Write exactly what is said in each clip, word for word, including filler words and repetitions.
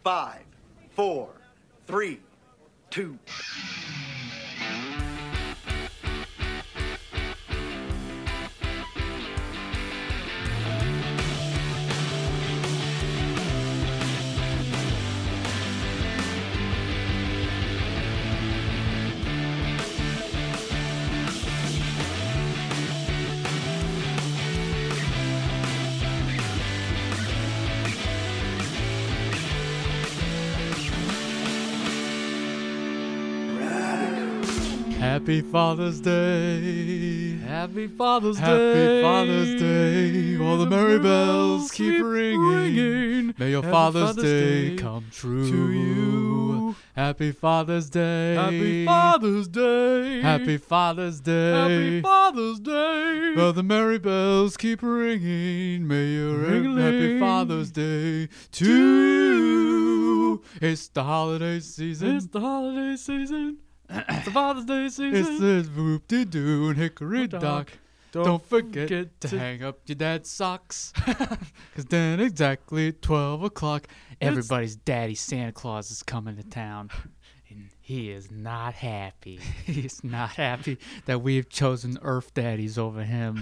Five, four, three, two. Happy Father's Day. Happy Father's Happy Day. Father's Day. All the merry bells keep ringing. May your Happy Father's, Father's Day Day come true to you. Happy Father's Day. Happy Father's Day. Happy Father's Day. Happy Father's Day. All the merry bells keep ringing. May your Ring-a-ling. Happy Father's Day to you. It's the holiday season. It's the holiday season. It's the Father's Day season. It's the whoop-de-doo and hickory Oh, doc. dock. Don't, Don't forget, forget to, to- hang up your dad's socks. Because then exactly at twelve o'clock, everybody's daddy Santa Claus is coming to town. And he is not happy. He's not happy that we've chosen Earth daddies over him.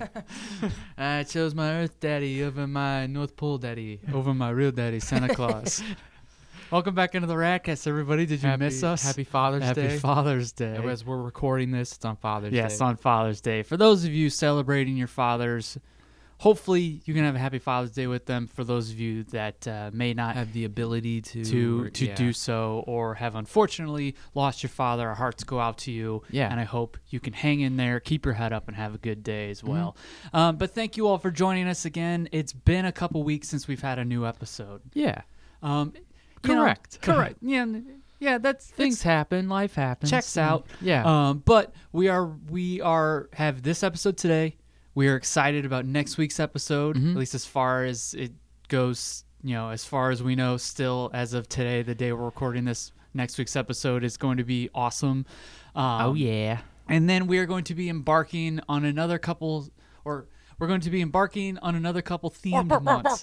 I chose my Earth daddy over my North Pole daddy, over my real daddy, Santa Claus. Welcome back into the Radcast, everybody. Did you Happy, miss us? Happy Father's Happy Day. Father's Day. As we're recording this, it's on Father's Day. Yes, on Father's Day. For those of you celebrating your fathers, hopefully you can have a happy Father's Day with them. For those of you that uh, may not have the ability to to or- to yeah. do so, or have unfortunately lost your father, our hearts go out to you. Yeah. And I hope you can hang in there, keep your head up, and have a good day as Mm-hmm. well. Um, but thank you all for joining us again. It's been a couple weeks since we've had a new episode. Yeah. Um, you know, Correct. correct. Yeah. n- Yeah. That's Things it's- happen. Life happens. checks and- out. Yeah. Um, but we are we are have this episode today. We are excited about next week's episode, Mhm. at least as far as it goes. You know, as far as we know, still as of today, the day we're recording this, next week's episode is going to be awesome. Um, oh, yeah. And then we are going to be embarking on another couple, or we're going to be embarking on another couple themed months.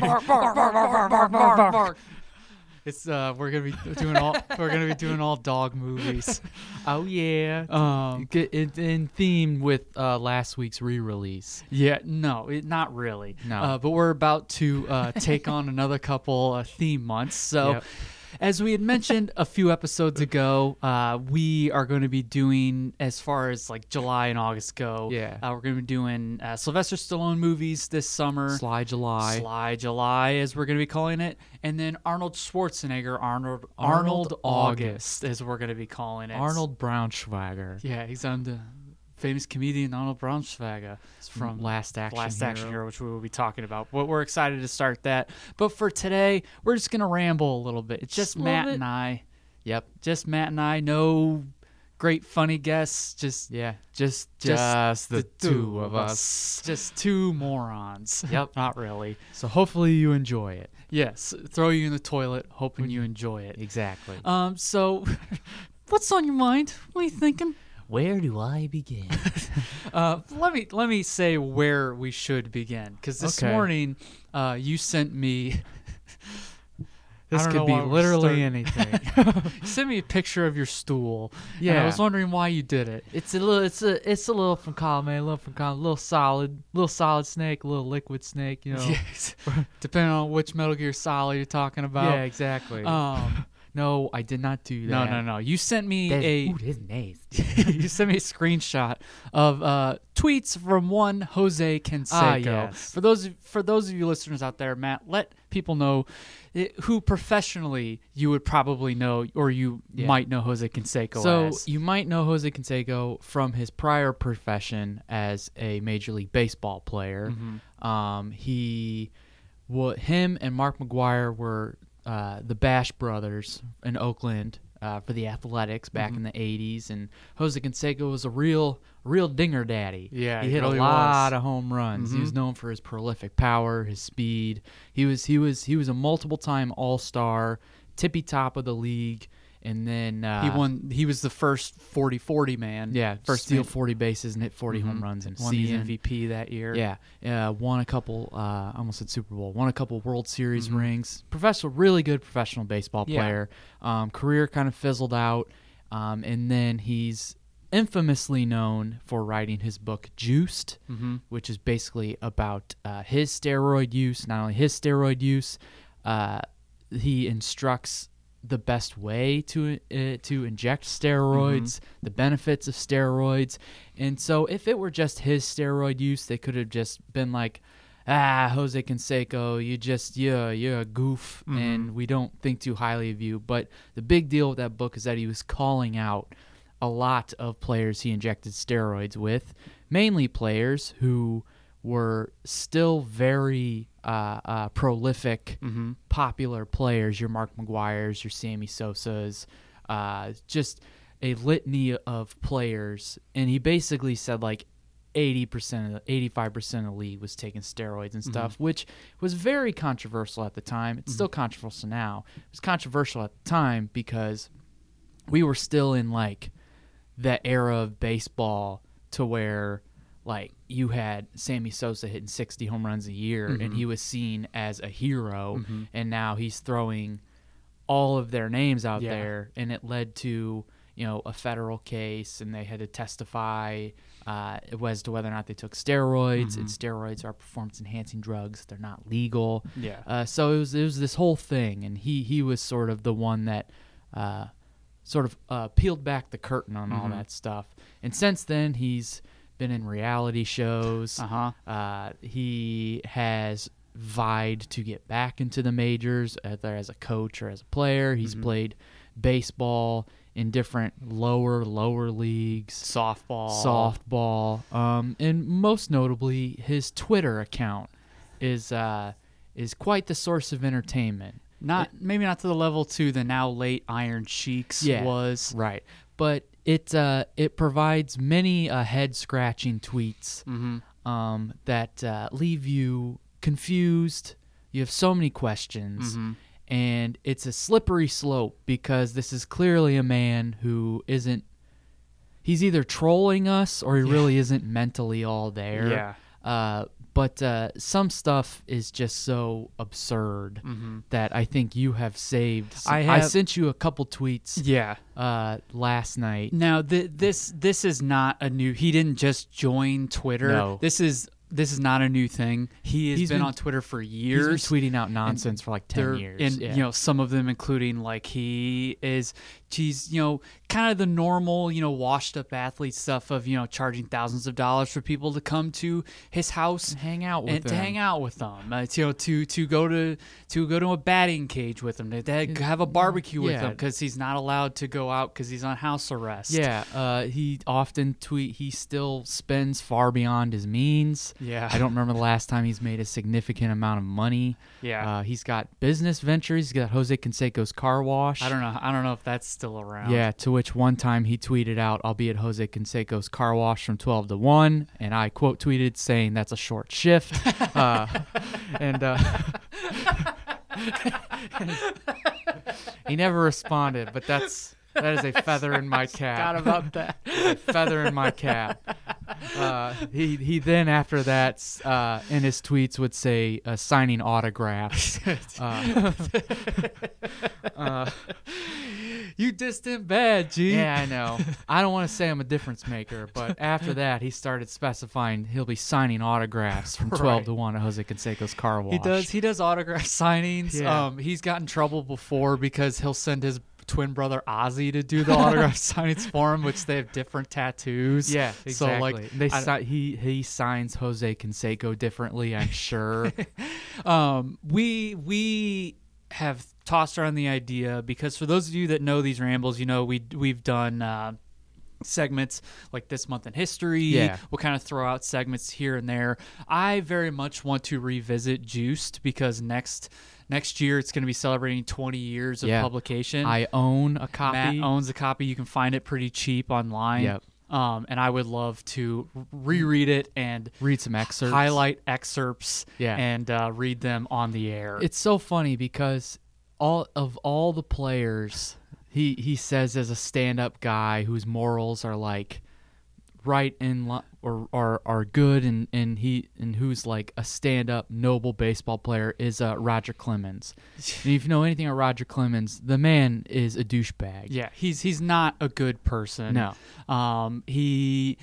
It's uh, we're gonna be doing all we're gonna be doing all dog movies. Oh, yeah. Um, Get it in theme with uh, last week's re-release. yeah, no, it, not really. No. uh, but we're about to uh, take on another couple uh, theme months. So, Yep. as we had mentioned a few episodes ago, uh, we are going to be doing, as far as like July and August go. Yeah. uh, we're going to be doing uh, Sylvester Stallone movies this summer. Sly July. Sly July, as we're going to be calling it, and then Arnold Schwarzenegger, Arnold Arnold, Arnold August, as we're going to be calling it. Arnold Braunschweiger. Yeah, he's on the famous comedian Arnold Braunschweiger From Last Action Last Hero. Action Hero, which we will be talking about. But we're excited to start that. But for today, we're just going to ramble a little bit. It's just Just a little Matt bit. and I. Yep. Just Matt and I. No great funny guests. Just Yeah. Just, Just just the, two of us. Just two morons. Yep. Not really. So hopefully you enjoy it. Yes. Throw you in the toilet, hoping you enjoy it. Exactly. Um. So, what's on your mind? What are you thinking? Where do I begin? Uh, let me let me say where we should begin, because this Okay. morning, uh, you sent me. This I don't could know be why we're literally starting- anything. You sent me a picture of your stool. and Yeah. I was wondering why you did it. It's a little, it's a, it's a little from column A, a little from column, a little solid, little solid snake, a little liquid snake, you know. Yes. Depending on which Metal Gear Solid you're talking about. Yeah, exactly. Um. no, I did not do No, that. no, no. You sent me That's, a. ooh, that's nasty. You sent me a screenshot of uh, tweets from one Jose Canseco. Ah, yes. For those for those of you listeners out there, Matt, let people know eh, who professionally you would probably know, or you Yeah. might know Jose Canseco So as. you might know Jose Canseco from his prior profession as a Major League Baseball player. Mm-hmm. Um, he, what him and Mark McGuire were uh, the Bash brothers in Oakland uh, for the Athletics back Mm-hmm. in the eighties, and Jose Canseco was a real, real dinger daddy. Yeah, he he hit really a lot was. of home runs. He Mhm. was known for his prolific power, his speed. He was, he was, he was a multiple-time All-Star, tippy top of the league And then uh, he won. He was the first forty forty man. Yeah, first first steal man- forty bases and hit forty Mhm. home runs in a won season. the M V P that year. Yeah, uh, won a couple. Uh, I almost said Super Bowl. Won a couple World Series Mhm. rings. Professional, really good professional baseball Yeah. player. Um, career kind of fizzled out, um, and then he's infamously known for writing his book Juiced, Mm-hmm. which is basically about uh, his steroid use. Not only his steroid use, uh, he instructs the best way to uh, to inject steroids, the benefits of steroids. And so if it were just his steroid use, they could have just been like, ah, Jose Canseco, you just, you're, you're a goof, Mhm. and we don't think too highly of you. But the big deal with that book is that he was calling out a lot of players he injected steroids with, mainly players who were still very uh, uh, prolific, Mm-hmm. popular players. Your Mark McGuire's, your Sammy Sosa's, uh, just a litany of players. And he basically said like eighty percent, of the, eighty-five percent of the league was taking steroids and stuff, Mm-hmm. which was very controversial at the time. It's still controversial now. It was controversial at the time because we were still in like that era of baseball to where like you had Sammy Sosa hitting sixty home runs a year and he was seen as a hero, Mm-hmm. and now he's throwing all of their names out Yeah. there, and it led to, you know, a federal case, and they had to testify uh, as to whether or not they took steroids. And steroids are performance enhancing drugs; they're not legal. Yeah. Uh, so it was it was this whole thing, and he he was sort of the one that uh, sort of uh, peeled back the curtain on all Mhm. that stuff. And since then, he's been in reality shows. Uh-huh. Uh, he has vied to get back into the majors, either as a coach or as a player. He's Mhm. played baseball in different lower lower leagues, Softball. softball, um, and most notably, his Twitter account is uh, is quite the source of entertainment. Not maybe not to the level to the now late Iron Sheiks Yeah. was. Right, but it uh, it provides many uh, head scratching tweets Mm-hmm. um, that uh, leave you confused. You have so many questions, Mm-hmm. and it's a slippery slope because this is clearly a man who isn't. He's either trolling us or he Yeah. really isn't mentally all there. Yeah. Uh, but uh, some stuff is just so absurd Mm-hmm. that I think you have saved. I I have- sent you a couple tweets Yeah. uh, last night. Now th- this this is not a new. He didn't just join Twitter. No. This is this is not a new thing. He has He's been, been- on Twitter for He's years. been tweeting out nonsense for like ten They're- years. and yeah. you know some of them including like he is he's you know kind of the normal you know washed up athlete stuff of you know charging thousands of dollars for people to come to his house hang out with and to them. hang out with them, uh, to, you know, to to go to to go to a batting cage with him, to, to have a barbecue with Yeah. him because he's not allowed to go out because he's on house arrest. Yeah, uh, he often tweet. He still spends far beyond his means. Yeah. I don't remember the last time he's made a significant amount of money. Yeah. uh, he's got business ventures. He's got Jose Canseco's car wash. I don't know. I don't know if that's still around. Yeah, to which one time he tweeted out, "I'll be at Jose Canseco's car wash from twelve to one," and I quote tweeted saying, "That's a short shift." uh, and uh, he never responded, but that's that is a feather in my cap. Forgot about that. A feather in my cap. Uh, he he then after that uh, in his tweets would say uh, signing autographs. Uh, uh, You distant bad, G. yeah, I know. I don't want to say I'm a difference maker, but after that he started specifying he'll be signing autographs from twelve Right. to one at Jose Canseco's car wash. He does. He does autograph signings. Yeah. Um, he's gotten in trouble before because he'll send his twin brother Ozzy to do the autograph signings for him, which they have different tattoos. Yeah, exactly. So like, they I- si- he he signs Jose Canseco differently, I'm sure. um, we we have tossed around the idea because for those of you that know these rambles, you know we we've done. Uh, segments like This Month in History. Yeah. We'll kind of throw out segments here and there. I very much want to revisit Juiced because next next year it's going to be celebrating twenty years of Yeah. publication. I own a copy. Matt owns a copy. You can find it pretty cheap online. Yep. Um, and I would love to reread it and Read some excerpts. highlight excerpts Yeah. and uh, read them on the air. It's so funny because all of all the players he he says as a stand-up guy whose morals are like right in li- or are are good, and and he and who's like a stand-up noble baseball player is uh, Roger Clemens. And if you know anything about Roger Clemens, the man is a douchebag. Yeah, he's he's not a good person. No. Um, he.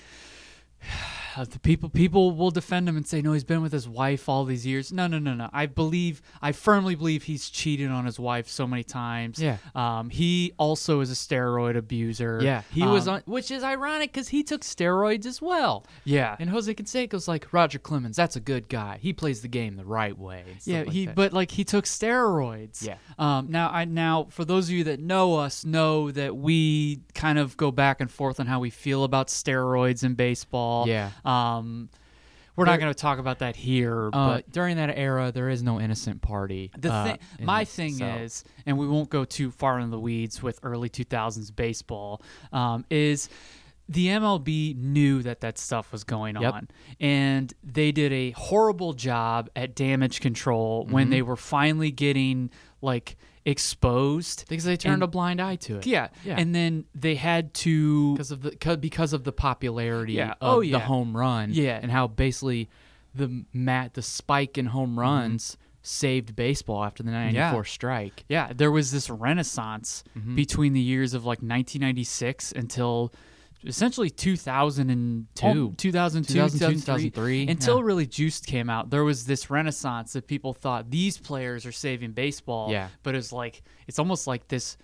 The people people will defend him and say, no, he's been with his wife all these years. No, no, no, no. I believe, I firmly believe he's cheated on his wife so many times. Yeah. Um, he also is a steroid abuser. Yeah, he was Um, on, which is ironic because he took steroids as well. Yeah. And Jose Canseco's like, Roger Clemens, that's a good guy. He plays the game the right way. and stuff Yeah, like he that. but like he took steroids. Yeah. Um. Now I now for those of you that know us know that we kind of go back and forth on how we feel about steroids in baseball. Yeah. Um. We're There- not going to talk about that here, Uh, but during that era, there is no innocent party. the uh, thing, in my it, thing so- is, and we won't go too far into the weeds with early two thousands baseball, um, is the M L B knew that that stuff was going Yep. on, and they did a horrible job at damage control when Mhm. they were finally getting like exposed. because they turned and- a blind eye to it. Yeah, Yeah. and then they had to. because of the 'cause- because of the popularity Yeah. of Oh, the yeah. home run. Yeah. and how basically the mat the spike in home runs saved baseball after the ninety-four strike. Yeah, there was this renaissance Mhm. between the years of like nineteen ninety-six until essentially two thousand two, Two. two thousand two, two thousand two, two thousand three, two thousand three, until yeah. really Juiced came out. There was this renaissance that people thought these players are saving baseball. Yeah. But it's like it's almost like this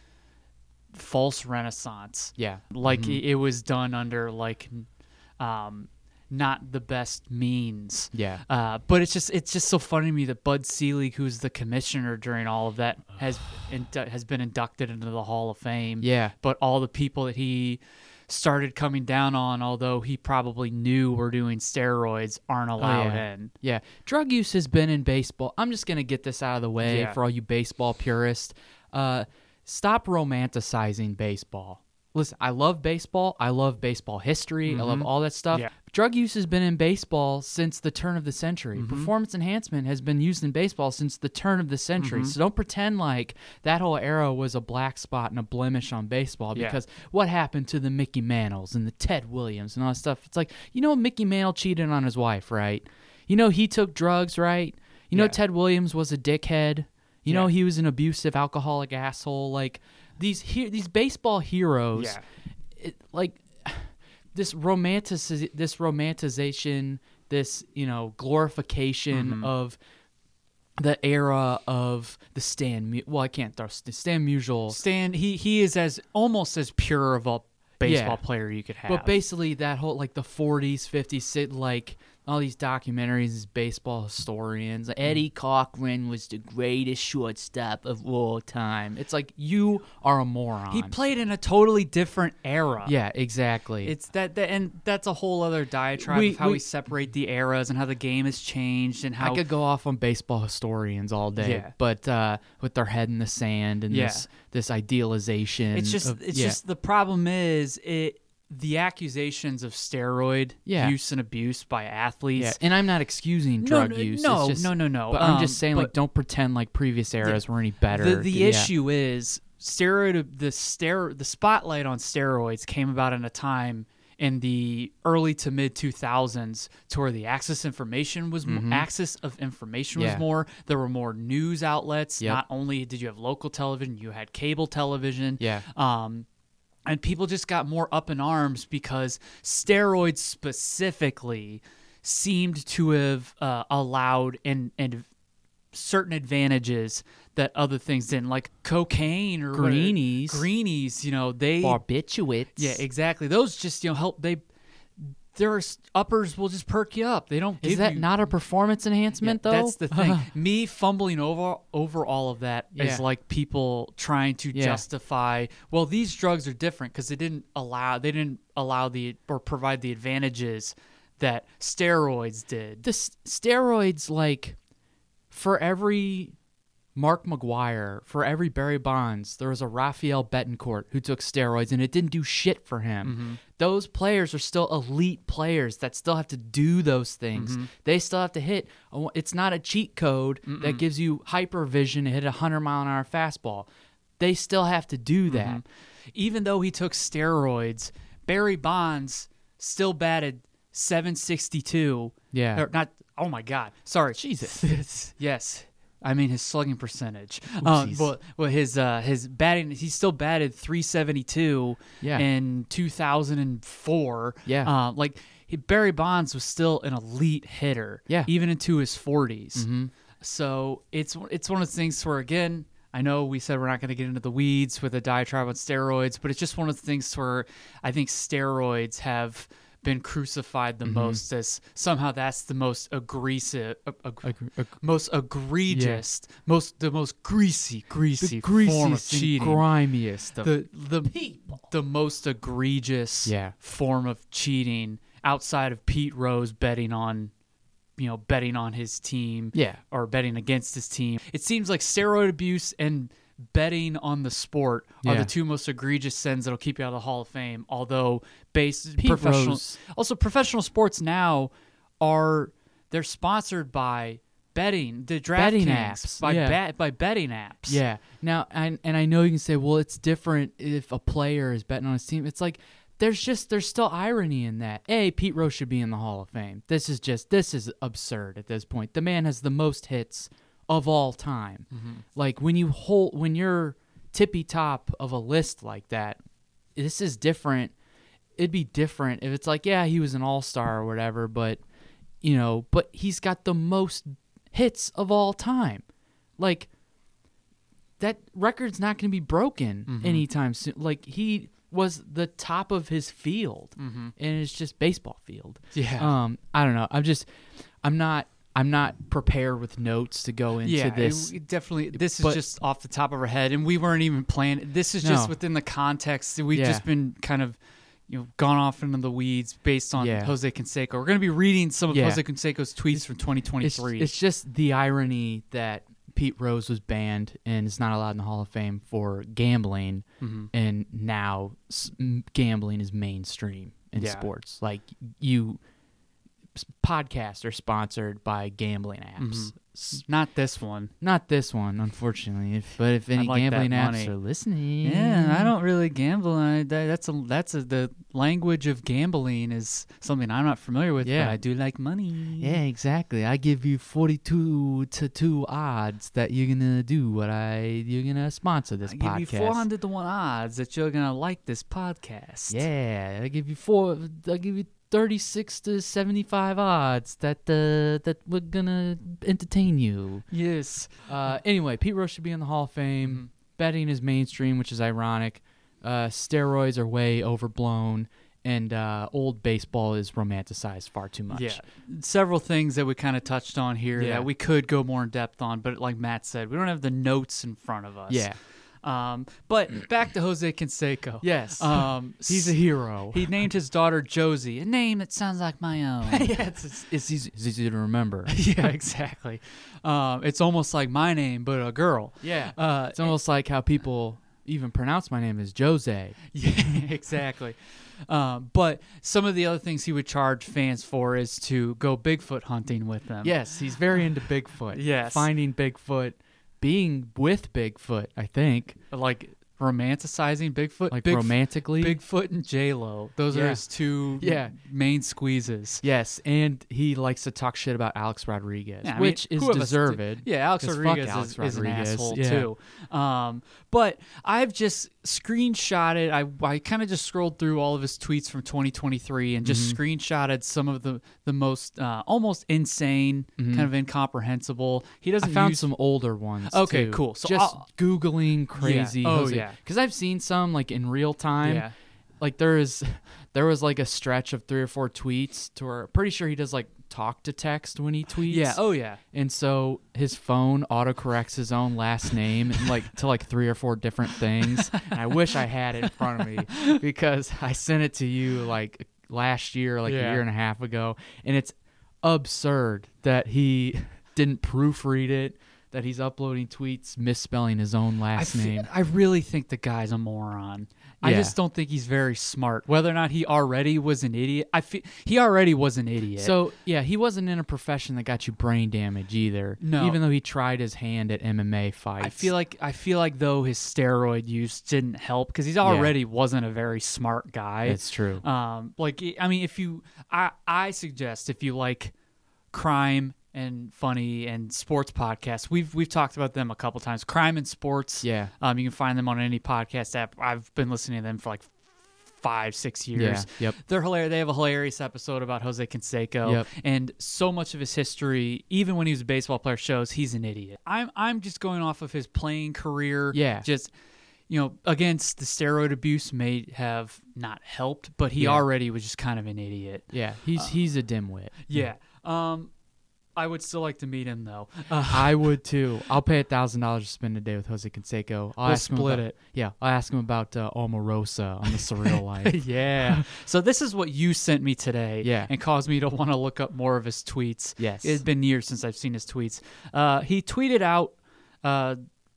false renaissance. Yeah, Like Mhm. it, it was done under like um not the best means. yeah. Uh, but it's just it's just so funny to me that Bud Selig, who's the commissioner during all of that, has indu- has been inducted into the Hall of Fame. Yeah. But all the people that he started coming down on, although he probably knew were doing steroids, aren't allowed Oh, yeah. in. Yeah, drug use has been in baseball. I'm just gonna get this out of the way Yeah. for all you baseball purists. Uh, stop romanticizing baseball. Listen, I love baseball. I love baseball history. I love Mhm. all that stuff. Yeah. Drug use has been in baseball since the turn of the century. Mhm. Performance enhancement has been used in baseball since the turn of the century. Mhm. So don't pretend like that whole era was a black spot and a blemish on baseball, Yeah. because what happened to the Mickey Mantles and the Ted Williams and all that stuff? It's like, you know, Mickey Mantle cheated on his wife, right? You know, he took drugs, right? You know, Yeah. Ted Williams was a dickhead. You know, Yeah. he was an abusive, alcoholic asshole. Like these he- these baseball heroes, Yeah. it, like this romantic this romanticization, this, you know, glorification Mhm. of the era of the Stan. Mu- Well, I can't throw Stan Musial. Stan, he he is as almost as pure of a baseball Yeah. player you could have. But basically, that whole like the forties, fifties, sit like all these documentaries, these baseball historians. Like, Eddie Cochran was the greatest shortstop of all time. It's like, you are a moron. he played in a totally different era. Yeah, exactly. It's that, that and that's a whole other diatribe We- of how we, we- separate the eras and how the game has changed and how I could go off on baseball historians all day, Yeah. but uh, with their head in the sand and Yeah. this this idealization. it's just of- it's yeah. just the problem is it the accusations of steroid Yeah. use and abuse by athletes. Yeah, and I'm not excusing No, drug no, use. no, it's just, no, no, no. But I'm Um, just saying, like, but- don't pretend like previous eras were any better. The, the Yeah. issue is steroid the stero, the spotlight on steroids came about in a time in the early to mid two thousands to where the access information was mo- Mhm. access of information was Yeah. more. There were more news outlets. Yep. Not only did you have local television, you had cable television. Yeah. Um, and people just got more up in arms because steroids specifically seemed to have uh, allowed and and certain advantages that other things didn't, like cocaine or what- Greenies. Greenies, you know, they Barbiturates. yeah, exactly. Those just, you know, help they their uppers will just perk you up. They don't give Is that you, not a performance enhancement, yeah, though? That's the thing. Me fumbling over over all of that is Yeah. like people trying to Yeah. justify. Well, these drugs are different because they didn't allow they didn't allow the or provide the advantages that steroids did. the s- steroids, like, for every Mark McGuire, for every Barry Bonds, there was a Rafael Betancourt who took steroids, and it didn't do shit for him. Mm-hmm. Those players are still elite players that still have to do those things. Mm-hmm. They still have to hit. a- It's not a cheat code that gives you hypervision to hit a hundred mile an hour fastball. they still have to do that. Mm-hmm. Even though he took steroids, Barry Bonds still batted seven sixty-two. Yeah. Or not. Oh my God. Sorry. Jesus. Yes. I mean his slugging percentage. Um, Oopsies. but well, his uh, his batting, he still batted three seventy-two Yeah. in two thousand four. Yeah. Uh, like he, Barry Bonds was still an elite hitter. Yeah. Even into his forties. Mm-hmm. So it's it's one of those things where, again, I know we said we're not going to get into the weeds with a diatribe on steroids, but it's just one of the things where I think steroids have been crucified the Mm-hmm. most, as somehow that's the most aggressive, ag- ag- Ag- ag- most egregious, most the most greasy, greasy the form of greasiest and cheating. grimiest of the the the most egregious Yeah. form of cheating outside of Pete Rose betting on, you know, betting on his team, Yeah. or betting against his team. It seems like steroid abuse and betting on the sport are Yeah. the two most egregious sins that'll keep you out of the Hall of Fame. Although, based Pete professional, Rose. also professional sports now are they're sponsored by betting, the Betting DraftKings, apps, by yeah. bet by betting apps. Yeah. Now, and and I know you can say, well, it's different if a player is betting on his team. It's like there's just there's still irony in that. A, Pete Rose should be in the Hall of Fame. This is just this is absurd at this point. The man has the most hits of all time. Mm-hmm. Like when you hold when you're tippy top of a list like that, this is different. It'd be different if it's like, yeah, he was an all-star or whatever, but you know, but he's got the most hits of all time. Like that record's not going to be broken Mm-hmm. anytime soon. Like he was the top of his field, Mm-hmm. and it's just baseball field. Yeah. Um, I don't know. I'm just, I'm not, I'm not prepared with notes to go into yeah, this. it- it definitely. This is but- just off the top of our head, and we weren't even planning. This is just No. within the context. We've Yeah. just been kind of, you know, gone off into the weeds based on Yeah. Jose Canseco. We're going to be reading some of Yeah. Jose Canseco's tweets from twenty it's, twenty-three. it's just the irony that Pete Rose was banned and is not allowed in the Hall of Fame for gambling, Mhm. and now s- m- gambling is mainstream in Yeah. sports. Like you, s- podcasts are sponsored by gambling apps. Mhm. S- Not this one. Not this one, unfortunately. If, but if any like that gambling apps money. are listening, Yeah, I don't really gamble. I, that, that's a that's a, the language of gambling is something I'm not familiar with. Yeah. but I do like money. Yeah, exactly. I give you forty-two to two odds that you're gonna do what I you're gonna sponsor this I podcast. give you four hundred to one odds that you're gonna like this podcast. Yeah, I give you four. I give you thirty-six to seventy-five odds that uh, that we're gonna entertain you. Yes. Uh, anyway, Pete Rose should be in the Hall of Fame. Mhm. Betting is mainstream, which is ironic. Uh, steroids are way overblown, and uh, old baseball is romanticized far too much. Yeah, several things that we kind of touched on here Yeah. that we could go more in depth on, but like Matt said, we don't have the notes in front of us. Yeah. Um, but back to Jose Canseco. Yes. Um, He's a hero. He named his daughter Josie, a name that sounds like my own. yeah, it's, it's, it's, easy, it's easy to remember. yeah, exactly. Um, it's almost like my name, but a girl. Yeah. Uh, It's almost like how people even pronounce my name as Jose. Yeah, exactly. Um, but some of the other things he would charge fans for is to go Bigfoot hunting with them. Yes, he's very into Bigfoot. Yes. Finding Bigfoot, being with Bigfoot, I think. Like romanticizing Bigfoot. Like Big, romantically. Bigfoot and J-Lo. Those are Yeah. his two Yeah. main squeezes. Yes, and he likes to talk shit about Alex Rodriguez, Yeah, I mean, which is who of us deserved. did- Yeah, Alex 'Cause fuck Rodriguez, Alex is, is an Rodriguez, asshole yeah. too. Um, but I've just screenshotted. I I kind of just scrolled through all of his tweets from twenty twenty-three and just Mm-hmm. screenshotted some of the the most uh, almost insane, kind of incomprehensible. He Mm-hmm. I doesn't found use some older ones. Okay, too. cool. So just I'll- googling crazy. Oh, yeah. because I've seen some like in real time. Yeah. Like there is, there was like a stretch of three or four tweets to where pretty sure he does like talk to text when he tweets. Yeah. Oh yeah. And so his phone autocorrects his own last name and like to like three or four different things. And I wish I had it in front of me because I sent it to you like last year, like Yeah. a year and a half ago, and it's absurd that he didn't proofread it, that he's uploading tweets misspelling his own I, last fe- name. I really think the guy's a moron. I Yeah. just don't think he's very smart. Whether or not he already was an idiot, I feel he already was an idiot. So yeah, he wasn't in a profession that got you brain damage either. No. Even though he tried his hand at M M A fights. I feel like I feel like though his steroid use didn't help because he's already wasn't a very smart guy. it's true. Um, like I mean, if you, I I suggest if you like crime and funny and sports podcasts, we've we've talked about them a couple times. Crime and sports. Yeah. Um, you can find them on any podcast app. I've been listening to them for like five, six years. Yeah, yep. They're hilarious. They have a hilarious episode about Jose Canseco, Yep. and so much of his history, even when he was a baseball player, shows he's an idiot. I'm I'm just going off of his playing career. Yeah. Just you know, against the steroid abuse may have not helped, but he Yeah. already was just kind of an idiot. Yeah, he's he's a dimwit. Yeah. Um, I would still like to meet him though. Uh, I would too. I'll pay a thousand dollars to spend a day with Jose Canseco. I'll We'll ask him split about- it. Yeah, I'll ask him about uh, Omarosa on the Surreal Life. yeah. So this is what you sent me today. Yeah. And caused me to want to look up more of his tweets. Yes. It's been years since I've seen his tweets. Uh, he tweeted out. Uh,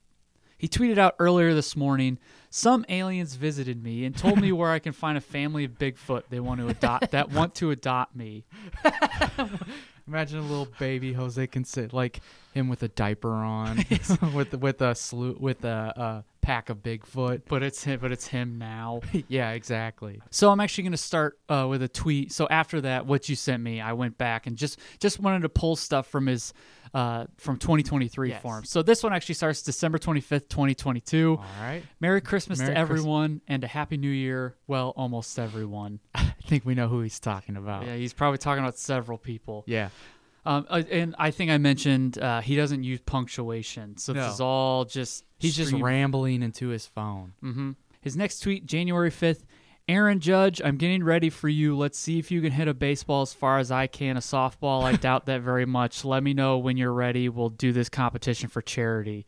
he tweeted out earlier this morning. Some aliens visited me and told me where I can find a family of Bigfoot they want to adopt that want to adopt me. Imagine a little baby Jose Canseco, like him with a diaper on, with with a slu- with a, a pack of Bigfoot. But it's him. But it's him now. Yeah, exactly. So I'm actually going to start uh, with a tweet. So after that, what you sent me, I went back and just just wanted to pull stuff from his uh, from twenty twenty-three Yes. for him. So this one actually starts December twenty-fifth, twenty twenty-two. All right. Merry Christmas Merry to Christ- everyone and a Happy New Year. Well, almost everyone. I think we know who he's talking about. Yeah, he's probably talking about several people. Yeah. Um, uh, and I think I mentioned uh, he doesn't use punctuation. So No. this is all just He's just stream- rambling into his phone. Mm-hmm. His next tweet, January fifth. Aaron Judge, I'm getting ready for you. Let's see if you can hit a baseball as far as I can. A softball, I doubt that very much. Let me know when you're ready. We'll do this competition for charity.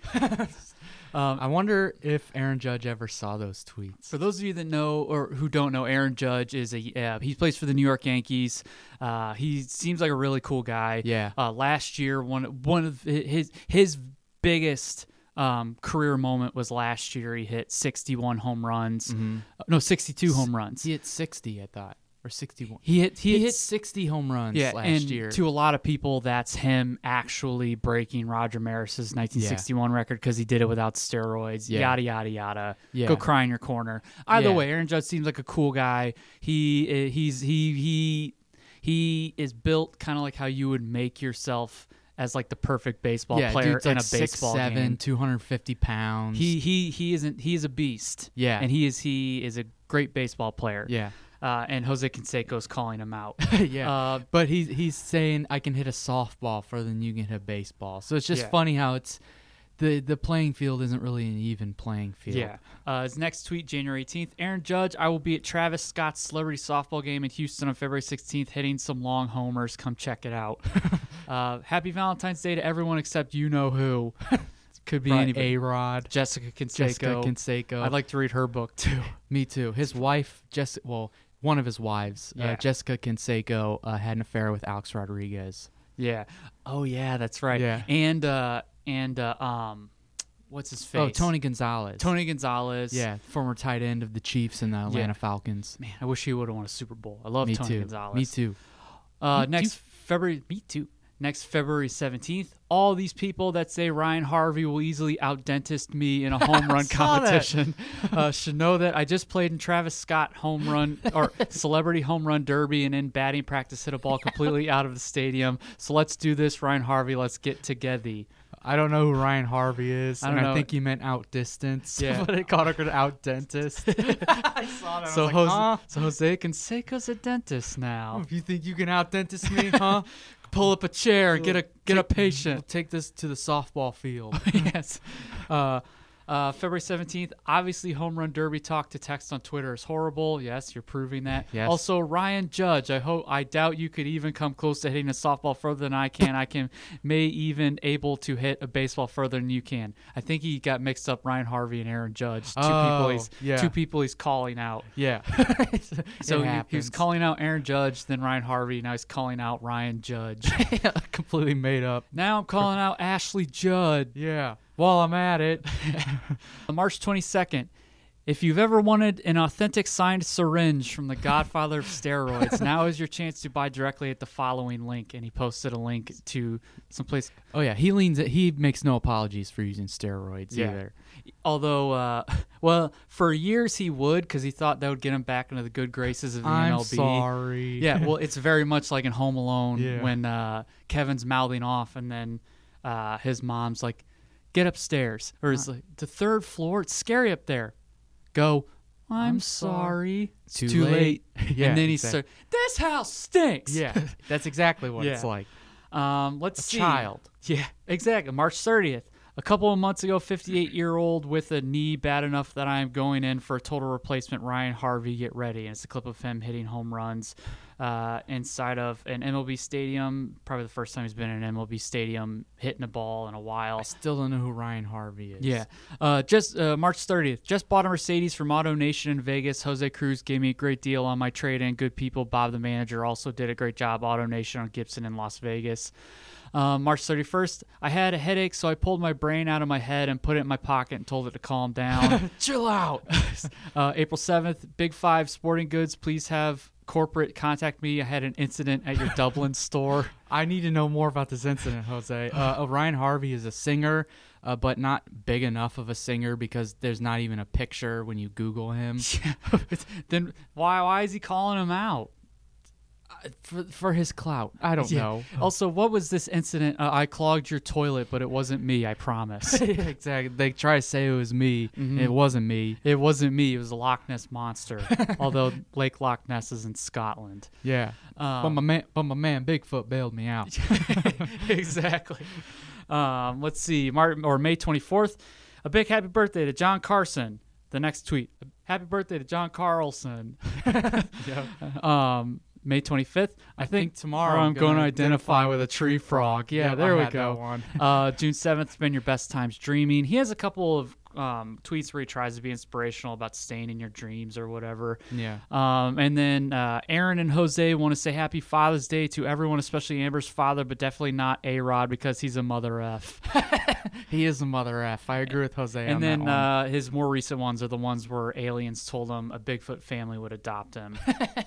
um, I wonder if Aaron Judge ever saw those tweets. for those of you that know or who don't know, Aaron Judge is a uh, he plays for the New York Yankees. Uh, he seems like a really cool guy. Yeah. Uh, last year, one one of his his biggest um, career moment was last year. He hit sixty-one home runs. Mm-hmm. Uh, no, sixty-two home runs. He hit sixty, I thought, or sixty-one. He hit he, He hit hit sixty home runs yeah, last and year. to a lot of people, that's him actually breaking Roger Maris's nineteen sixty-one record because he did it without steroids. Yeah. Yada yada yada. Yeah. Go cry in your corner. Either Yeah. way, Aaron Judge seems like a cool guy. He uh, he's he he he is built kind of like how you would make yourself as like the perfect baseball yeah, player dude's in like a baseball six, seven, game. two hundred fifty pounds. He he he isn't he is a beast. Yeah. and he is he is a great baseball player. yeah. Uh, and Jose Canseco's calling him out. yeah. Uh, but he's he's saying I can hit a softball further than you can hit a baseball. So it's just Yeah. funny how it's the the playing field isn't really an even playing field. Yeah. Uh, his next tweet, January eighteenth. Aaron Judge, I will be at Travis Scott's celebrity softball game in Houston on February sixteenth, hitting some long homers. Come check it out. uh, happy Valentine's Day to everyone except you know who. Could be anybody. A Rod, Jessica Canseco. Jessica Canseco. I'd like to read her book too. Me too. His wife, Jess. Well, one of his wives, Yeah. uh, Jessica Canseco, uh, had an affair with Alex Rodriguez. Yeah. Oh yeah, that's right. Yeah. And uh, and uh, um, what's his face? Oh, Tony Gonzalez. Tony Gonzalez. Yeah, former tight end of the Chiefs and the Atlanta Falcons. Man, I wish he would have won a Super Bowl. I love Me Tony too. Gonzalez. Me too. Uh, Me next too. February, me too. Next February seventeenth, all these people that say Ryan Harvey will easily out-dentist me in a home run saw that. competition uh, should know that I just played in Travis Scott home run or celebrity home run derby and in batting practice hit a ball completely out of the stadium. So let's do this, Ryan Harvey. Let's get together. I don't know who Ryan Harvey is. I don't and know. I think he meant outdistance. Yeah. but it caught her out dentist. I saw that. So, I was Jose, like, huh? so Jose Canseco's a dentist now. If you think you can out dentist me, huh? Pull up a chair and get a get a Take- patient. We'll take this to the softball field. yes. Uh, Uh, February seventeenth, obviously home run derby talk to text on Twitter is horrible. Yes, you're proving that. Yes. Also, Ryan Judge, I hope I doubt you could even come close to hitting a softball further than I can. I can may even able to hit a baseball further than you can. I think he got mixed up Ryan Harvey and Aaron Judge. Two Oh, people he's yeah. two people he's calling out. Yeah. So It he, he was happens. calling out Aaron Judge, then Ryan Harvey. Now he's calling out Ryan Judge. completely made up. Now I'm calling out Ashley Judd. Yeah. While I'm at it. March twenty-second. If you've ever wanted an authentic signed syringe from the godfather of steroids, now is your chance to buy directly at the following link. And he posted a link to someplace. Oh yeah, he leans. He makes no apologies for using steroids Yeah. either. Although, uh, well, for years he would because he thought that would get him back into the good graces of the I'm M L B. sorry. Yeah, well, it's very much like in Home Alone Yeah. when uh, Kevin's mouthing off and then uh, his mom's like, get upstairs. Or it's like, the third floor, it's scary up there. Go, I'm, I'm sorry. It's Too too, late. late. Yeah, and then he exactly. starts, this house stinks. Yeah, that's exactly what Yeah. it's like. Um, let's A see. child. Yeah, exactly. March thirtieth. A couple of months ago, fifty-eight-year-old with a knee bad enough that I'm going in for a total replacement, Ryan Harvey, get ready. And it's a clip of him hitting home runs uh, inside of an M L B stadium. Probably the first time he's been in an M L B stadium hitting a ball in a while. I still don't know who Ryan Harvey is. Yeah. Uh, just uh, March thirtieth. Just bought a Mercedes from Auto Nation in Vegas. Jose Cruz gave me a great deal on my trade-in. Good people. Bob, the manager, also did a great job. Auto Nation on Gibson in Las Vegas. Um, March thirty-first, I had a headache, so I pulled my brain out of my head and put it in my pocket and told it to calm down. Chill out. uh, April seventh, Big Five Sporting Goods, please have corporate contact me. I had an incident at your Dublin store. I need to know more about this incident, Jose. Uh, uh, Ryan Harvey is a singer, uh, but not big enough of a singer because there's not even a picture when you Google him. Then why why is he calling him out? for, for his clout. I don't Yeah. know. Also, what was this incident? Uh, I clogged your toilet, but it wasn't me, I promise. Exactly. They try to say it was me. Mhm. It wasn't me. It wasn't me. It was a Loch Ness monster. Although Lake Loch Ness is in Scotland. Yeah. Um, but my man, but my man Bigfoot bailed me out. exactly. Um, let's see, Mar- or May twenty-fourth. A big happy birthday to John Carson. The next tweet. Happy birthday to John Carlson. Um, May twenty-fifth. I, think, tomorrow I'm I'm going to gonna identify with a tree frog. Yeah, Yep, there I we had go. that one. uh, June seventh, spend your best times dreaming. He has a couple of um, tweets where he tries to be inspirational about staying in your dreams or whatever. Yeah. Um, and then uh, Aaron and Jose want to say Happy Father's Day to everyone, especially Amber's father, but definitely not A-Rod because he's a mother F. He is a mother F. I agree with Jose on And that then one. uh, his more recent ones are the ones where aliens told him a Bigfoot family would adopt him.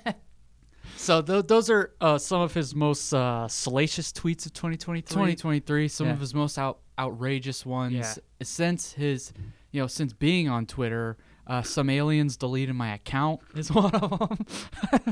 So th- those are uh, some of his most uh, salacious tweets of twenty twenty-three. twenty twenty-three, some Yeah. of his most out, outrageous ones. Yeah. Since his, you know, since being on Twitter, uh, some aliens deleted my account is one of them.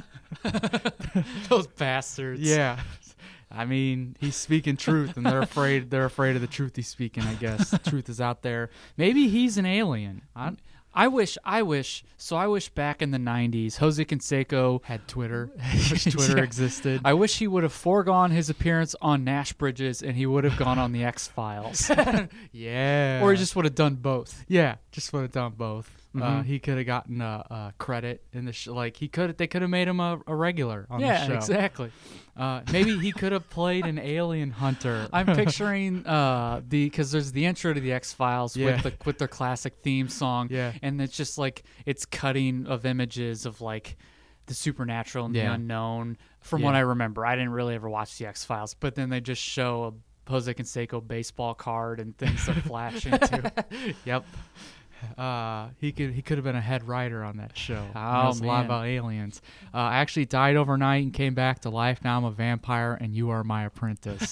Those bastards. Yeah. I mean, he's speaking truth, and they're afraid. They're afraid of the truth he's speaking. I guess the truth is out there. Maybe he's an alien. I I wish, I wish, so I wish back in the nineties, Jose Canseco had Twitter. Wish Twitter Yeah. existed. I wish he would have foregone his appearance on Nash Bridges and he would have gone on the X-Files. yeah. Or he just would have done both. yeah, just would have done both. Uh, Mhm. he could have gotten a, a credit in the show. Like he could, they could have made him a, a regular on the Yeah, show. exactly. Uh, maybe he could have played an alien hunter. I'm picturing uh, the because there's the intro to the X-Files Yeah. with the with their classic theme song, Yeah. and it's just like it's cutting of images of like the supernatural and the Yeah. unknown. From Yeah. what I remember, I didn't really ever watch the X-Files, but then they just show a Jose Canseco baseball card and things that flash into. Yep. Uh, he could he could have been a head writer on that show. Oh, Knows a lot man. about aliens. Uh, I actually died overnight and came back to life. Now I'm a vampire, and you are my apprentice.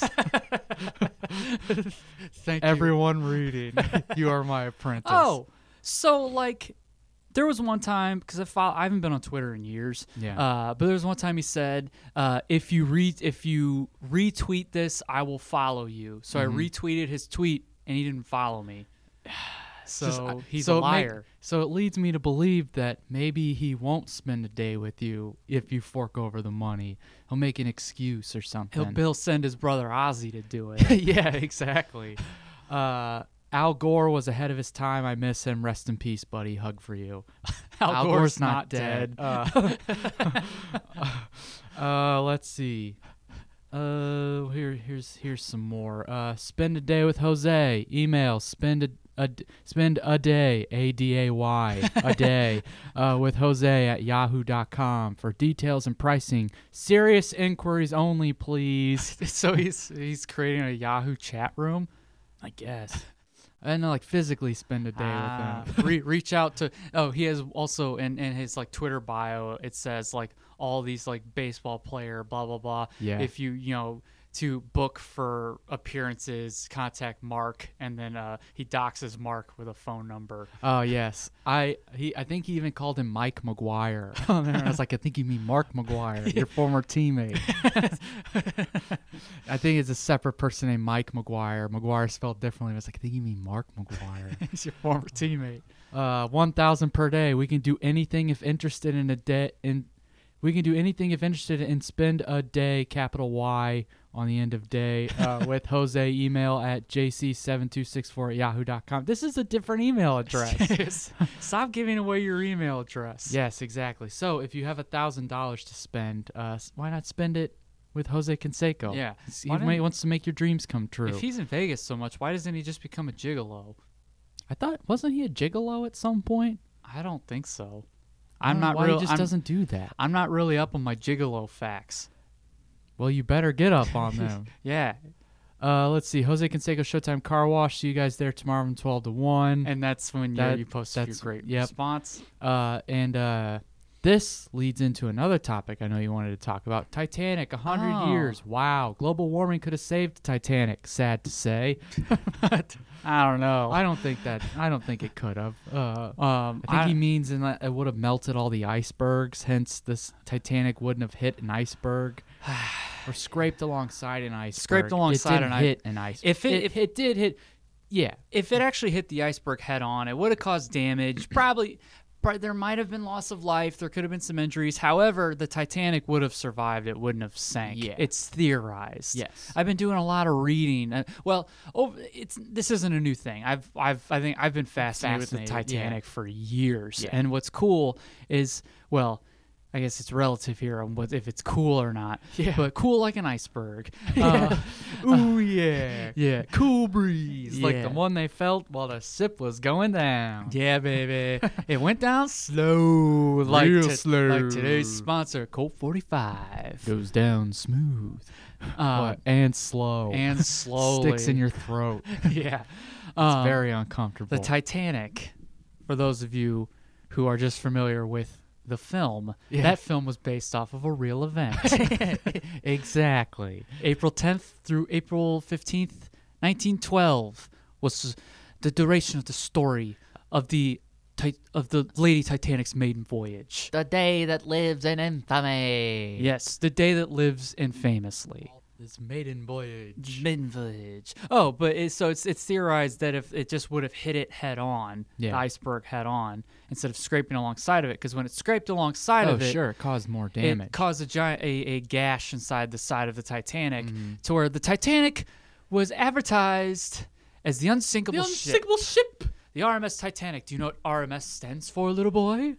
Thank you. Everyone reading, you are my apprentice. Oh, so like, there was one time because I follow, I haven't been on Twitter in years. Yeah. Uh, but there was one time he said, uh, "If you read, if you retweet this, I will follow you." So Mhm. I retweeted his tweet, and he didn't follow me. So Just, uh, he's so a it make- liar. so it leads me to believe that maybe he won't spend a day with you if you fork over the money. He'll make an excuse or something. He'll Bill send his brother Ozzy to do it. yeah, exactly. Uh, Al Gore was ahead of his time. I miss him. Rest in peace, buddy. Hug for you. Al, Al Gore's, Gore's not, not dead. dead. Uh, uh, let's see. Uh, here, here's here's some more. Uh, spend a day with Jose. Email. Spend a, a d- spend a day. A D A Y. A day. Uh, with Jose at yahoo dot com for details and pricing. Serious inquiries only, please. So he's he's creating a Yahoo chat room. I guess. And like physically spend a day Ah, with them. re- reach out to. Oh, he has also in, in his like Twitter bio. It says like all these like baseball player blah blah blah. Yeah. If you you know to book for appearances, contact Mark, and then uh, he doxes Mark with a phone number. Oh yes, I he I think he even called him Mike McGuire. And I was like, I think you mean Mark McGuire, your former teammate. I think it's a separate person named Mike McGuire. McGuire spelled differently. I was like, I think you mean Mark McGuire. He's your former teammate. Uh, one thousand per day. We can do anything if interested in a day. In we can do anything if interested in spend a day. Capital Y on the end of day uh, with Jose. Email at j c seven two six four at yahoo dot com. This is a different email address. Stop giving away your email address. Yes, exactly. So if you have a thousand dollars to spend, uh, s- why not spend it with Jose Canseco? Yeah. he Why may, don't- wants to make your dreams come true. If he's in Vegas so much, why doesn't he just become a gigolo? I thought wasn't he a gigolo at some point? I don't think so. I I'm don't know not why real. He just I'm, doesn't do that. I'm not really up on my gigolo facts. Well, you better get up on them. Yeah, Uh, let's see. Jose Canseco Showtime Car Wash. See you guys there tomorrow from twelve to one. and that's when you That- you post your that's- great yep. response. Uh, and uh, this leads into another topic I know you wanted to talk about. Titanic, one hundred Oh. years. Wow. Global warming could have saved Titanic, sad to say. I don't know. I don't think that. I don't think it could have. Uh, um, I think he means in that it would have melted all the icebergs. Hence, this Titanic wouldn't have hit an iceberg or scraped alongside an iceberg. Scraped alongside it didn't an ice- hit an iceberg. If it- it, if- it did hit, yeah. if it actually hit the iceberg head on, it would have caused damage. Probably, probably there might have been loss of life. There could have been some injuries. However, the Titanic would have survived. It wouldn't have sank. Yeah. It's theorized. Yes. I've been doing a lot of reading. Uh, well, oh, it's this isn't a new thing. I've I've I think I've been fascinated, with the Fascinated, yeah. Titanic for years. Yeah. And what's cool is, well, I guess it's relative here on what if it's cool or not. Yeah. But cool like an iceberg. Uh, Ooh yeah. yeah. Cool breeze, like Yeah. the one they felt while the ship was going down. Yeah, baby. It went down slow, like Real to- slow. like today's sponsor, Colt forty-five. Goes down smooth. Um, What? And slow. and slowly sticks in your throat. yeah. It's Um, very uncomfortable. the Titanic. For those of you who are just familiar with the film, Yeah. that film was based off of a real event. exactly. April tenth through April fifteenth, nineteen twelve was the duration of the story of the Tit- of the Lady Titanic's maiden voyage. The day that lives in infamy. Yes, the day that lives infamously. This maiden voyage. Maiden voyage. Oh, but it, so it's it's theorized that if it just would have hit it head on, Yeah. the iceberg head on, instead of scraping alongside of it, because when it scraped alongside Oh, of it, sure. It caused more damage. it caused a giant a, a gash inside the side of the Titanic, Mm-hmm. to where the Titanic was advertised as the unsinkable, the ship. unsinkable ship. The R M S Titanic. Do you know what R M S stands for, little boy?